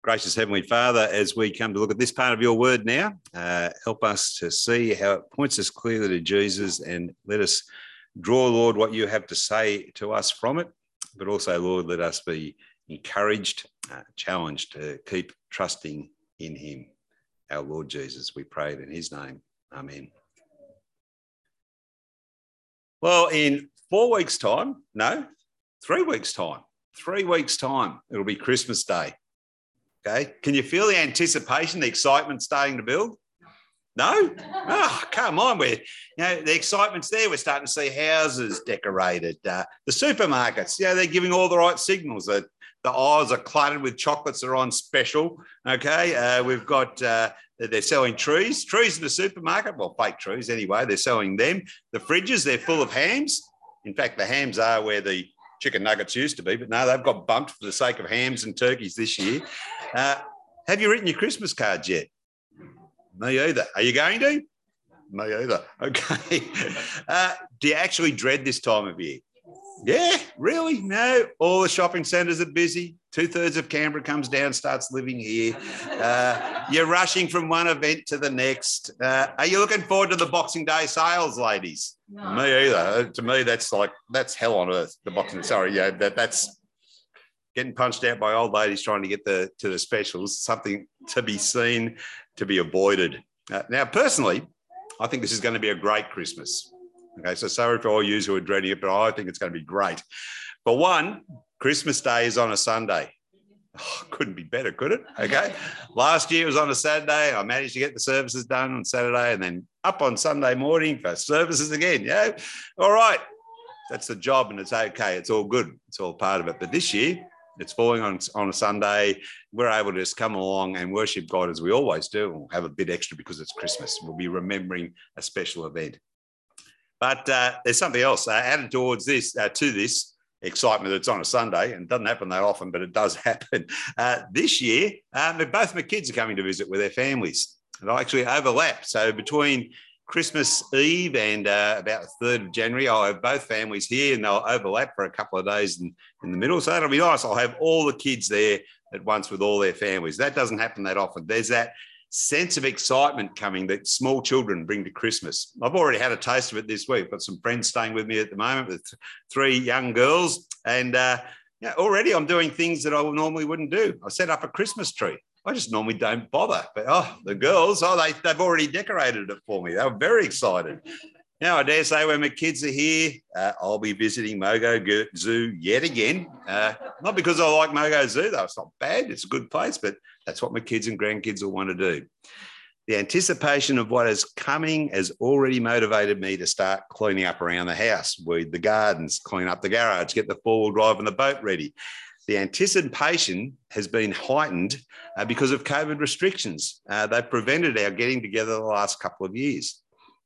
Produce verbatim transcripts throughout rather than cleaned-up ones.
Gracious Heavenly Father, as we come to look at this part of your word now, uh, help us to see how it points us clearly to Jesus, and let us draw, Lord, what you have to say to us from it. But also, Lord, let us be encouraged, uh, challenged to keep trusting in him, our Lord Jesus. We pray it in his name. Amen. Well, in four weeks' time, no, three weeks' time, three weeks' time, it'll be Christmas Day. Okay, can you feel the anticipation, the excitement starting to build? No? Oh, come on. We're, you know, the excitement's there. We're starting to see houses decorated. Uh, the supermarkets, you know, they're giving all the right signals. The, the aisles are cluttered with chocolates that are on special. Okay, uh, we've got, uh, they're selling trees. Trees in the supermarket, well, fake trees anyway. They're selling them. The fridges, they're full of hams. In fact, the hams are where the chicken nuggets used to be, but no, they've got bumped for the sake of hams and turkeys this year. Uh, have you written your Christmas cards yet? Me either. Are you going to? Me either. Okay. Uh, do you actually dread this time of year? Yeah, really? No. All the shopping centres are busy. Two-thirds of Canberra comes down, starts living here. Uh, you're rushing from one event to the next. Uh, are you looking forward to the Boxing Day sales, ladies? No. Me either. Uh, to me, that's like, that's hell on earth, the Boxing, sorry, yeah, that, that's getting punched out by old ladies trying to get the to the specials, something to be seen, to be avoided. Uh, now, personally, I think this is going to be a great Christmas. Okay, so sorry for all you who are dreading it, but I think it's going to be great. For one, Christmas Day is on a Sunday. Oh, couldn't be better, could it? Okay. Last year it was on a Saturday. I managed to get the services done on Saturday and then up on Sunday morning for services again. Yeah. All right. That's the job and it's okay. It's all good. It's all part of it. But this year it's falling on, on a Sunday. We're able to just come along and worship God as we always do. We'll have a bit extra because it's Christmas. We'll be remembering a special event. But uh, there's something else uh, added towards this, uh, to this excitement that's on a Sunday, and it doesn't happen that often, but it does happen. Uh, this year, um, both my kids are coming to visit with their families. They'll actually overlap. So between Christmas Eve and uh, about the third of January, I'll have both families here and they'll overlap for a couple of days in, in the middle. So that'll be nice. I'll have all the kids there at once with all their families. That doesn't happen that often. There's that sense of excitement coming that small children bring to Christmas. I've already had a taste of it this week. I've got some friends staying with me at the moment with three young girls. And uh, yeah, already I'm doing things that I normally wouldn't do. I set up a Christmas tree. I just normally don't bother. But, oh, the girls, oh, they, they've already decorated it for me. They were very excited. Now, I dare say when my kids are here, uh, I'll be visiting Mogo Zoo yet again. Uh, not because I like Mogo Zoo, though. It's not bad. It's a good place, but that's what my kids and grandkids will want to do. The anticipation of what is coming has already motivated me to start cleaning up around the house, weed the gardens, clean up the garage, get the four-wheel drive and the boat ready. The anticipation has been heightened uh, because of COVID restrictions. Uh, they've prevented our getting together the last couple of years.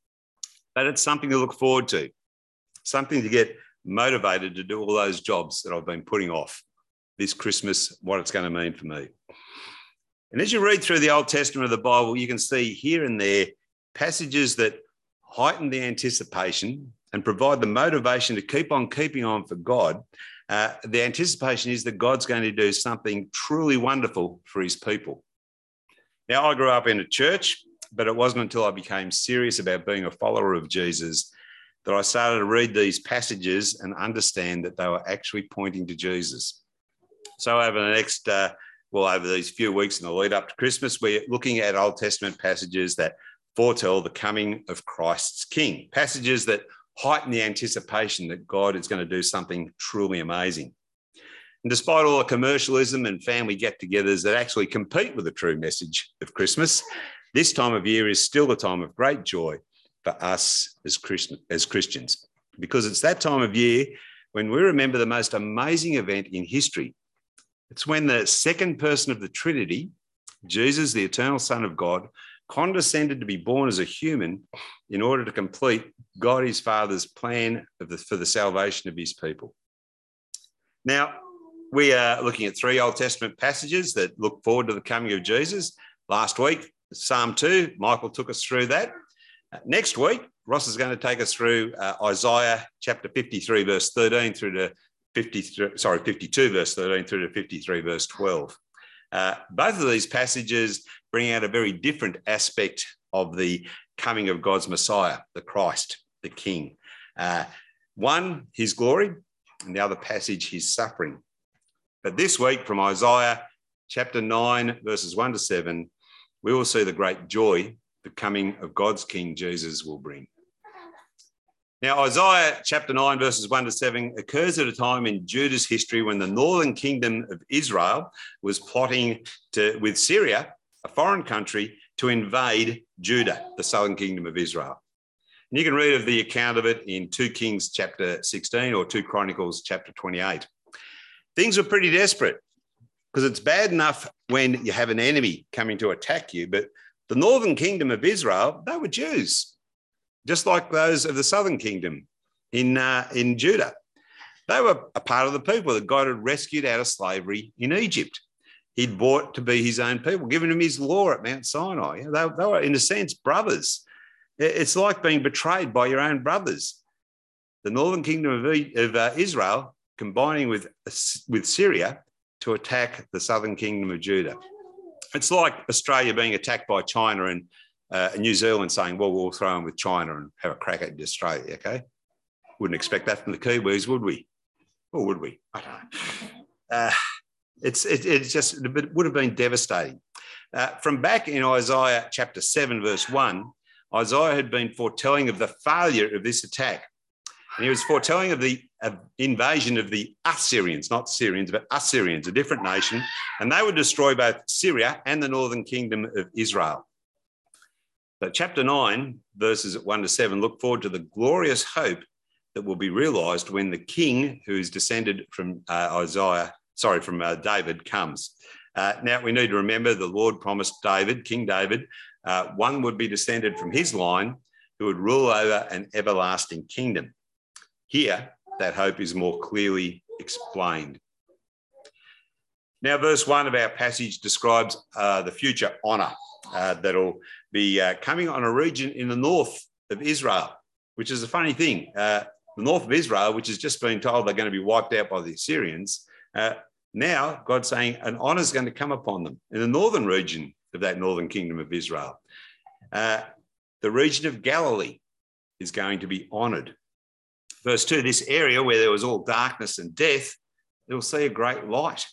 But it's something to look forward to, something to get motivated to do all those jobs that I've been putting off this Christmas, what it's going to mean for me. And as you read through the Old Testament of the Bible, you can see here and there passages that heighten the anticipation and provide the motivation to keep on keeping on for God. Uh, the anticipation is that God's going to do something truly wonderful for his people. Now, I grew up in a church, but it wasn't until I became serious about being a follower of Jesus that I started to read these passages and understand that they were actually pointing to Jesus. So over the next, uh, well, over these few weeks in the lead up to Christmas, we're looking at Old Testament passages that foretell the coming of Christ's King, passages that heighten the anticipation that God is going to do something truly amazing. And despite all the commercialism and family get-togethers that actually compete with the true message of Christmas, this time of year is still a time of great joy for us as, Christ- as Christians, because it's that time of year when we remember the most amazing event in history. It's when the second person of the Trinity, Jesus, the eternal Son of God, condescended to be born as a human in order to complete God his Father's plan of the, for the salvation of his people. Now, we are looking at three Old Testament passages that look forward to the coming of Jesus. Last week, Psalm two, Michael took us through that. Uh, next week, Ross is going to take us through uh, Isaiah chapter fifty-three, verse thirteen through to fifty-three, sorry, fifty-two, verse thirteen through to fifty-three, verse twelve. Uh, both of these passages bring out a very different aspect of the coming of God's Messiah, the Christ, the King. Uh, one, his glory, and the other passage, his suffering. But this week from Isaiah chapter nine, verses one to seven, we will see the great joy the coming of God's King Jesus will bring. Now, Isaiah chapter nine, verses one to seven occurs at a time in Judah's history when the northern kingdom of Israel was plotting to, with Syria, a foreign country, to invade Judah, the southern kingdom of Israel. And you can read of the account of it in Second Kings chapter sixteen or Second Chronicles chapter twenty-eight. Things were pretty desperate because it's bad enough when you have an enemy coming to attack you, but the northern kingdom of Israel, they were Jews, just like those of the southern kingdom in, uh, in Judah. They were a part of the people that God had rescued out of slavery in Egypt. He'd brought to be his own people, given him his law at Mount Sinai. They, they were, in a sense, brothers. It's like being betrayed by your own brothers. The northern kingdom of, of uh, Israel combining with, with Syria to attack the southern kingdom of Judah. It's like Australia being attacked by China and uh, New Zealand saying, well, we'll throw in with China and have a crack at Australia, okay? Wouldn't expect that from the Kiwis, would we? Or would we? I don't know. Uh, it's, it, it's just, it would have been devastating. Uh, from back in Isaiah chapter seven, verse one, Isaiah had been foretelling of the failure of this attack. And he was foretelling of the uh, invasion of the Assyrians, not Syrians, but Assyrians, a different nation, and they would destroy both Syria and the northern kingdom of Israel. So chapter nine, verses one to seven, look forward to the glorious hope that will be realised when the king who is descended from uh, Isaiah, sorry, from uh, David comes. Uh, now, we need to remember the Lord promised David, King David, uh, one would be descended from his line who would rule over an everlasting kingdom. Here, that hope is more clearly explained. Now, verse one of our passage describes uh, the future honour uh, that'll be uh, coming on a region in the north of Israel, which is a funny thing. Uh, the north of Israel, which has just been told they're going to be wiped out by the Assyrians, uh, now God's saying an honour is going to come upon them in the northern region of that northern kingdom of Israel. Uh, the region of Galilee is going to be honoured. Verse two, this area where there was all darkness and death, they'll see a great light.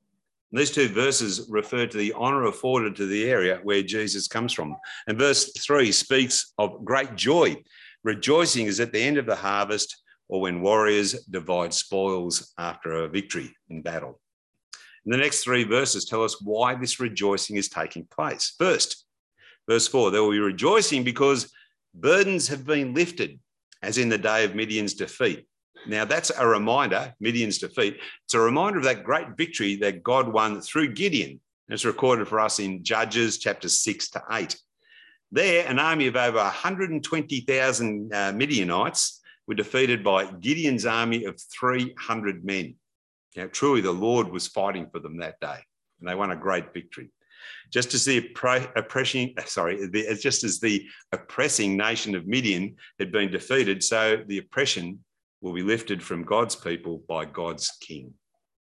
And these two verses refer to the honour afforded to the area where Jesus comes from. And verse three speaks of great joy. Rejoicing is at the end of the harvest or when warriors divide spoils after a victory in battle. And the next three verses tell us why this rejoicing is taking place. First, verse four, there will be rejoicing because burdens have been lifted, as in the day of Midian's defeat. Now, that's a reminder, Midian's defeat. It's a reminder of that great victory that God won through Gideon. And it's recorded for us in Judges chapters six to eight. There, an army of over one hundred twenty thousand uh, Midianites were defeated by Gideon's army of three hundred men. Now, truly, the Lord was fighting for them that day, and they won a great victory. Just as the oppressing, sorry, the, just as the oppressing nation of Midian had been defeated, so the oppression will be lifted from God's people by God's King.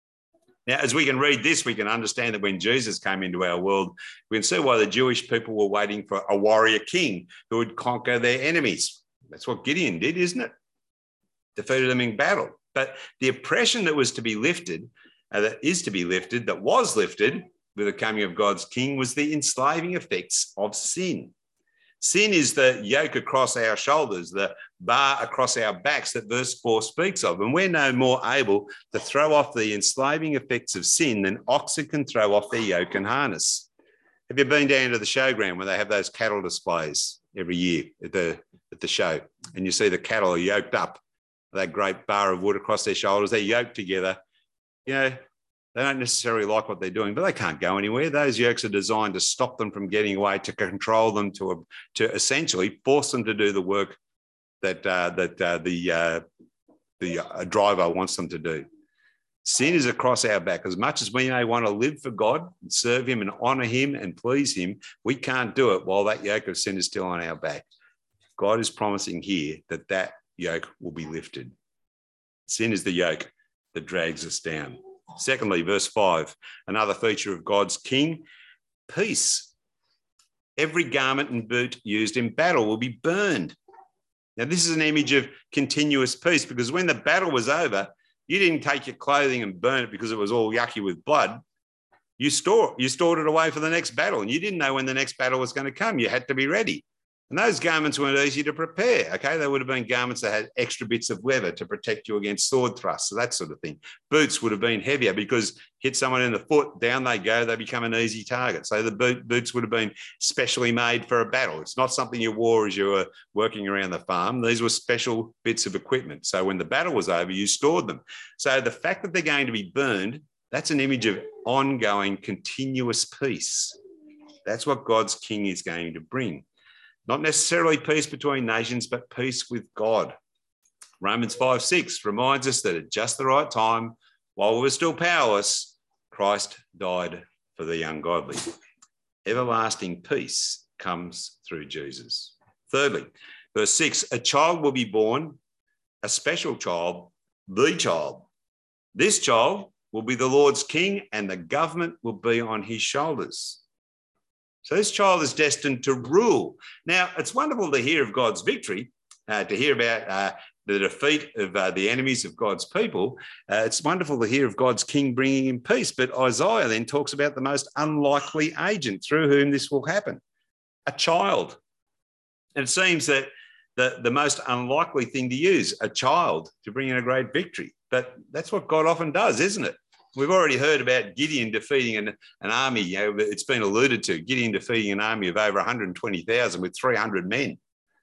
Now, as we can read this, we can understand that when Jesus came into our world, we can see why the Jewish people were waiting for a warrior king who would conquer their enemies. That's what Gideon did, isn't it? Defeated them in battle. But the oppression that was to be lifted, uh, that is to be lifted, that was lifted with the coming of God's King, was the enslaving effects of sin. Sin is the yoke across our shoulders, the bar across our backs that verse four speaks of. And we're no more able to throw off the enslaving effects of sin than oxen can throw off their yoke and harness. Have you been down to the showground where they have those cattle displays every year at the, at the show? And you see the cattle are yoked up, that great bar of wood across their shoulders, they're yoked together. You know, they don't necessarily like what they're doing, but they can't go anywhere. Those yokes are designed to stop them from getting away, to control them, to, to essentially force them to do the work that, uh, that uh, the, uh, the uh, driver wants them to do. Sin is across our back. As much as we may want to live for God and serve him and honour him and please him, we can't do it while that yoke of sin is still on our back. God is promising here that that yoke will be lifted. Sin is the yoke that drags us down. Secondly, verse five, another feature of God's king, peace. Every garment and boot used in battle will be burned. Now, this is an image of continuous peace, because when the battle was over, you didn't take your clothing and burn it because it was all yucky with blood. You, store, you stored it away for the next battle, and you didn't know when the next battle was going to come. You had to be ready. And those garments weren't easy to prepare, okay? They would have been garments that had extra bits of leather to protect you against sword thrusts, so that sort of thing. Boots would have been heavier because hit someone in the foot, down they go, they become an easy target. So the boot, boots would have been specially made for a battle. It's not something you wore as you were working around the farm. These were special bits of equipment. So when the battle was over, you stored them. So the fact that they're going to be burned, that's an image of ongoing, continuous peace. That's what God's king is going to bring. Not necessarily peace between nations, but peace with God. Romans five six reminds us that at just the right time, while we were still powerless, Christ died for the ungodly. Everlasting peace comes through Jesus. Thirdly, verse six, a child will be born, a special child, the child. This child will be the Lord's king, and the government will be on his shoulders. So this child is destined to rule. Now, it's wonderful to hear of God's victory, uh, to hear about uh, the defeat of uh, the enemies of God's people. Uh, it's wonderful to hear of God's king bringing in peace. But Isaiah then talks about the most unlikely agent through whom this will happen, a child. And it seems that the, the most unlikely thing to use, a child, to bring in a great victory. But that's what God often does, isn't it? We've already heard about Gideon defeating an, an army. You know, it's been alluded to, Gideon defeating an army of over one hundred twenty thousand with three hundred men.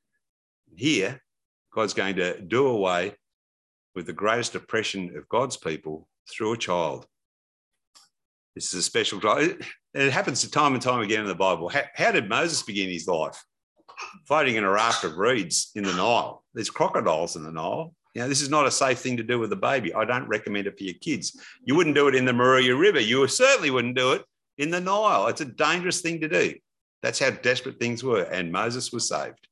Here, God's going to do away with the greatest oppression of God's people through a child. This is a special child. It, it happens time and time again in the Bible. How, how did Moses begin his life? Floating in a raft of reeds in the Nile. There's crocodiles in the Nile. You know, this is not a safe thing to do with a baby. I don't recommend it for your kids. You wouldn't do it in the Moruya River. You certainly wouldn't do it in the Nile. It's a dangerous thing to do. That's how desperate things were, and Moses was saved.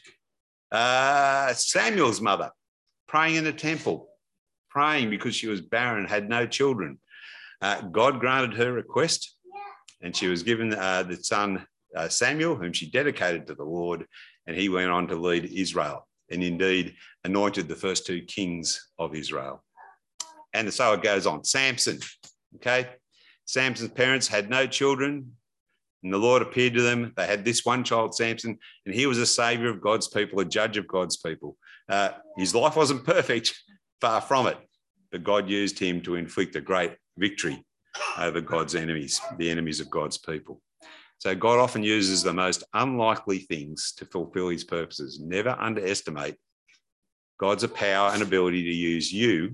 Uh, Samuel's mother, praying in the temple, praying because she was barren, had no children. Uh, God granted her request, and she was given uh, the son uh, Samuel, whom she dedicated to the Lord, and he went on to lead Israel, and indeed anointed the first two kings of Israel. And so it goes on. Samson, okay? Samson's parents had no children, and the Lord appeared to them. They had this one child, Samson, and he was a saviour of God's people, a judge of God's people. Uh, his life wasn't perfect, far from it, but God used him to inflict a great victory over God's enemies, the enemies of God's people. So God often uses the most unlikely things to fulfill his purposes. Never underestimate God's power and ability to use you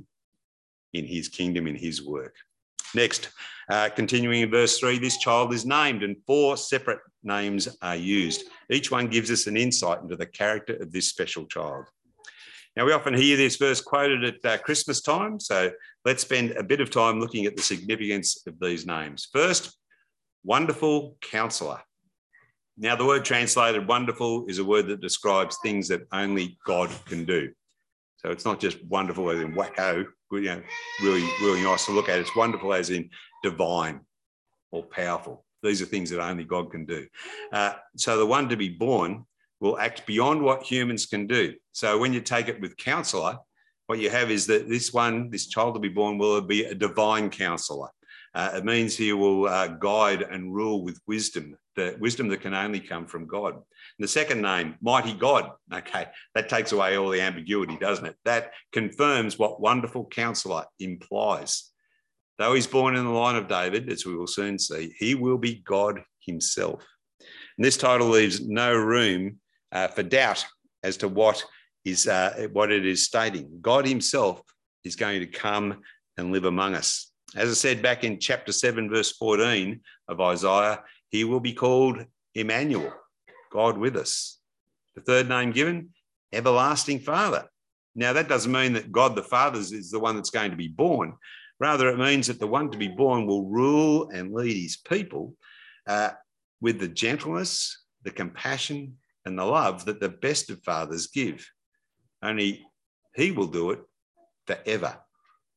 in his kingdom, in his work. Next, uh, continuing in verse three, this child is named, and four separate names are used. Each one gives us an insight into the character of this special child. Now, we often hear this verse quoted at uh, Christmas time, so let's spend a bit of time looking at the significance of these names. First, Wonderful Counselor. Now, the word translated wonderful is a word that describes things that only God can do. So it's not just wonderful as in wacko, you know, really, really nice to look at. It's wonderful as in divine or powerful. These are things that only God can do. Uh, so the one to be born will act beyond what humans can do. So when you take it with counselor, what you have is that this one, this child to be born, will be a divine counselor. Uh, it means he will uh, guide and rule with wisdom, the wisdom that can only come from God. And the second name, Mighty God. Okay, that takes away all the ambiguity, doesn't it? That confirms what Wonderful Counselor implies. Though he's born in the line of David, as we will soon see, he will be God himself. And this title leaves no room uh, for doubt as to what is uh, what it is stating. God himself is going to come and live among us. As I said back in chapter seven, verse fourteen of Isaiah, he will be called Emmanuel, God with us. The third name given, Everlasting Father. Now, that doesn't mean that God the Father is the one that's going to be born. Rather, it means that the one to be born will rule and lead his people uh, with the gentleness, the compassion, and the love that the best of fathers give. Only he will do it forever.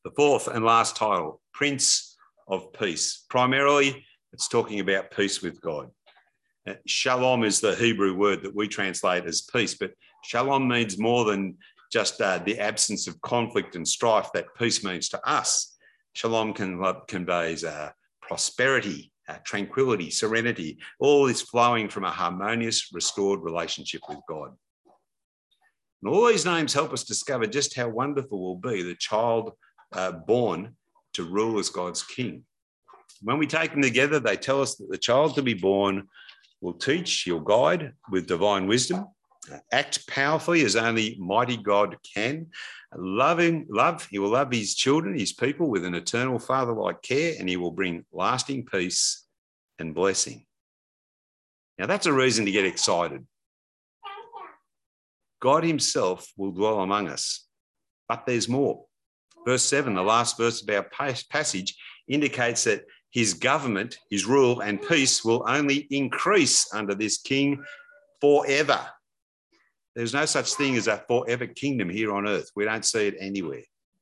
The fourth and last title, Prince of Peace. Primarily, it's talking about peace with God. Uh, shalom is the Hebrew word that we translate as peace, but shalom means more than just uh, the absence of conflict and strife that peace means to us. Shalom can, uh, conveys uh, prosperity, uh, tranquility, serenity, all is flowing from a harmonious, restored relationship with God. And all these names help us discover just how wonderful will be the child uh, born to rule as God's king. When we take them together, they tell us that the child to be born will teach, he'll guide with divine wisdom, act powerfully as only mighty God can, loving love, he will love his children, his people with an eternal father-like care, and he will bring lasting peace and blessing. Now that's a reason to get excited. God himself will dwell among us, but there's more. Verse seven, the last verse of our passage, indicates that his government, his rule and peace will only increase under this king forever. There's no such thing as a forever kingdom here on earth. We don't see it anywhere.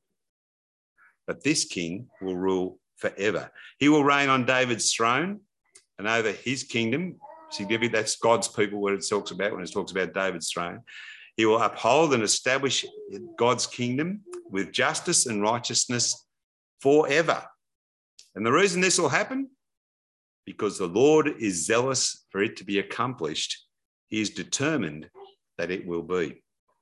But this king will rule forever. He will reign on David's throne and over his kingdom. Significant, that's God's people, what it talks about when it talks about David's throne. He will uphold and establish God's kingdom with justice and righteousness forever. And the reason this will happen? Because the Lord is zealous for it to be accomplished. He is determined that it will be.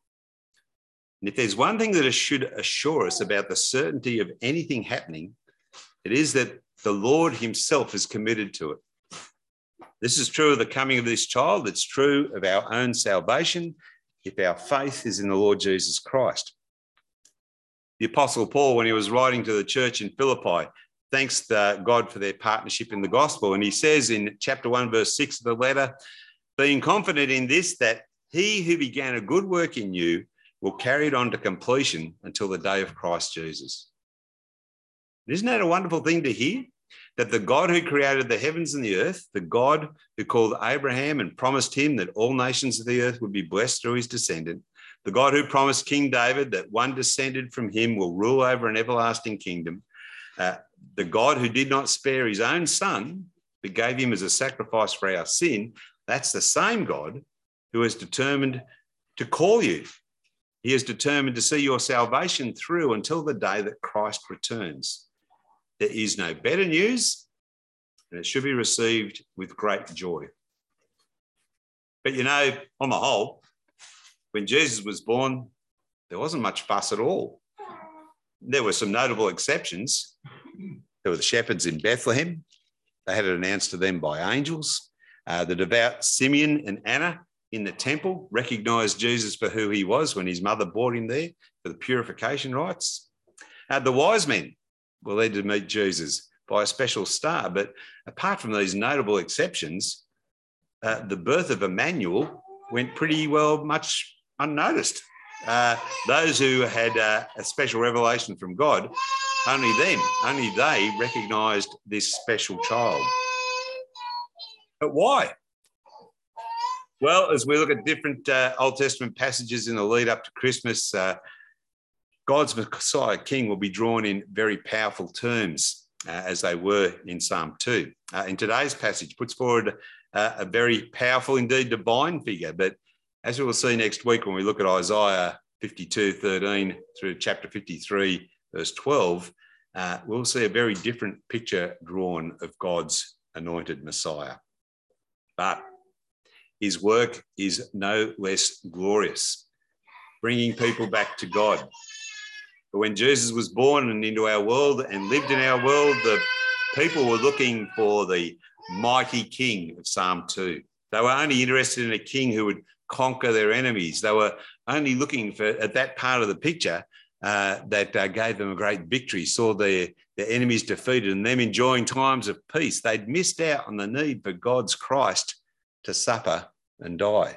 And if there's one thing that should assure us about the certainty of anything happening, it is that the Lord himself is committed to it. This is true of the coming of this child. It's true of our own salvation if our faith is in the Lord Jesus Christ. The Apostle Paul, when he was writing to the church in Philippi, thanks to God for their partnership in the gospel. And he says in chapter one, verse six of the letter, being confident in this, that he who began a good work in you will carry it on to completion until the day of Christ Jesus. Isn't that a wonderful thing to hear? That the God who created the heavens and the earth, the God who called Abraham and promised him that all nations of the earth would be blessed through his descendant, the God who promised King David that one descended from him will rule over an everlasting kingdom, uh, the God who did not spare his own son, but gave him as a sacrifice for our sin, that's the same God who has determined to call you. He has determined to see your salvation through until the day that Christ returns. There is no better news, and it should be received with great joy. But you know, on the whole, when Jesus was born, there wasn't much fuss at all. There were some notable exceptions. There were the shepherds in Bethlehem. They had it announced to them by angels. Uh, the devout Simeon and Anna in the temple recognised Jesus for who he was when his mother brought him there for the purification rites. Uh, the wise men were led to meet Jesus by a special star. But apart from these notable exceptions, uh, the birth of Emmanuel went pretty well much unnoticed. Uh, those who had uh, a special revelation from God, only them, only they recognised this special child. But why? Well, as we look at different uh, Old Testament passages in the lead up to Christmas, uh, God's Messiah King will be drawn in very powerful terms, uh, as they were in Psalm two. Uh, in today's passage, puts forward uh, a very powerful, indeed divine figure. But as we will see next week when we look at Isaiah fifty-two, thirteen through chapter fifty-three, verse twelve, uh, we'll see a very different picture drawn of God's anointed Messiah. But his work is no less glorious, bringing people back to God. But when Jesus was born and into our world and lived in our world, the people were looking for the mighty king of Psalm two. They were only interested in a king who would conquer their enemies. They were only looking for, at that part of the picture, uh, that uh, gave them a great victory, saw their, their enemies defeated and them enjoying times of peace. They'd missed out on the need for God's Christ to suffer and die.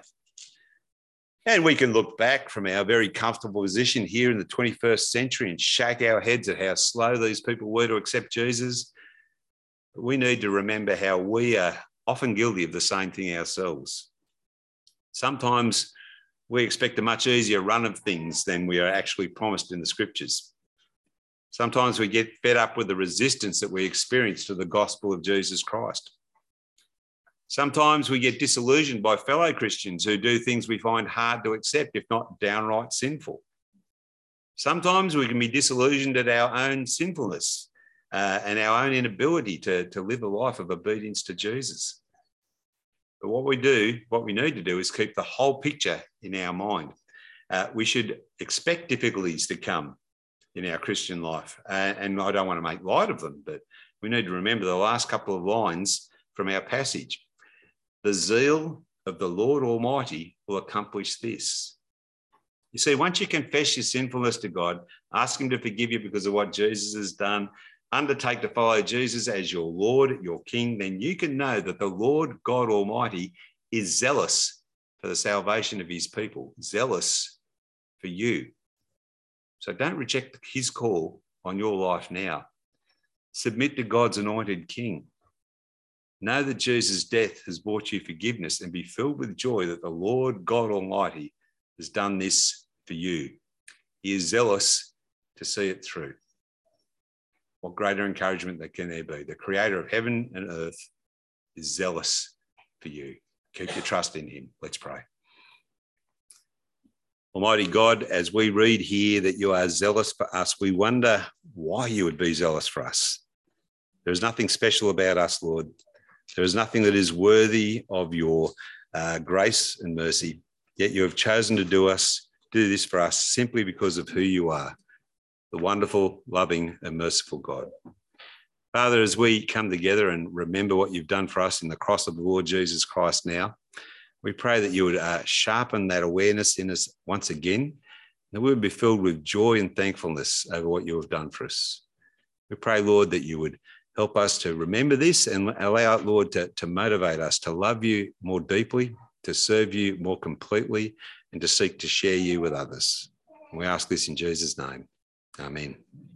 And we can look back from our very comfortable position here in the twenty-first century and shake our heads at how slow these people were to accept Jesus. But we need to remember how we are often guilty of the same thing ourselves. Sometimes we expect a much easier run of things than we are actually promised in the scriptures. Sometimes we get fed up with the resistance that we experience to the gospel of Jesus Christ. Sometimes we get disillusioned by fellow Christians who do things we find hard to accept, if not downright sinful. Sometimes we can be disillusioned at our own sinfulness uh, and our own inability to, to live a life of obedience to Jesus. But what we do, what we need to do is keep the whole picture in our mind. Uh, we should expect difficulties to come in our Christian life. Uh, and I don't want to make light of them, but we need to remember the last couple of lines from our passage. The zeal of the Lord Almighty will accomplish this. You see, once you confess your sinfulness to God, ask him to forgive you because of what Jesus has done, undertake to follow Jesus as your Lord, your King, then you can know that the Lord God Almighty is zealous for the salvation of his people, zealous for you. So don't reject his call on your life now. Submit to God's anointed King. Know that Jesus' death has brought you forgiveness and be filled with joy that the Lord God Almighty has done this for you. He is zealous to see it through. What greater encouragement that can there be? The creator of heaven and earth is zealous for you. Keep your trust in him. Let's pray. Almighty God, as we read here that you are zealous for us, we wonder why you would be zealous for us. There is nothing special about us, Lord. There is nothing that is worthy of your uh, grace and mercy, yet you have chosen to do us, do this for us simply because of who you are, the wonderful, loving and merciful God. Father, as we come together and remember what you've done for us in the cross of the Lord Jesus Christ now, we pray that you would uh, sharpen that awareness in us once again, that we would be filled with joy and thankfulness over what you have done for us. We pray, Lord, that you would help us to remember this and allow it, Lord, to, to motivate us to love you more deeply, to serve you more completely, and to seek to share you with others. And we ask this in Jesus' name. Amen.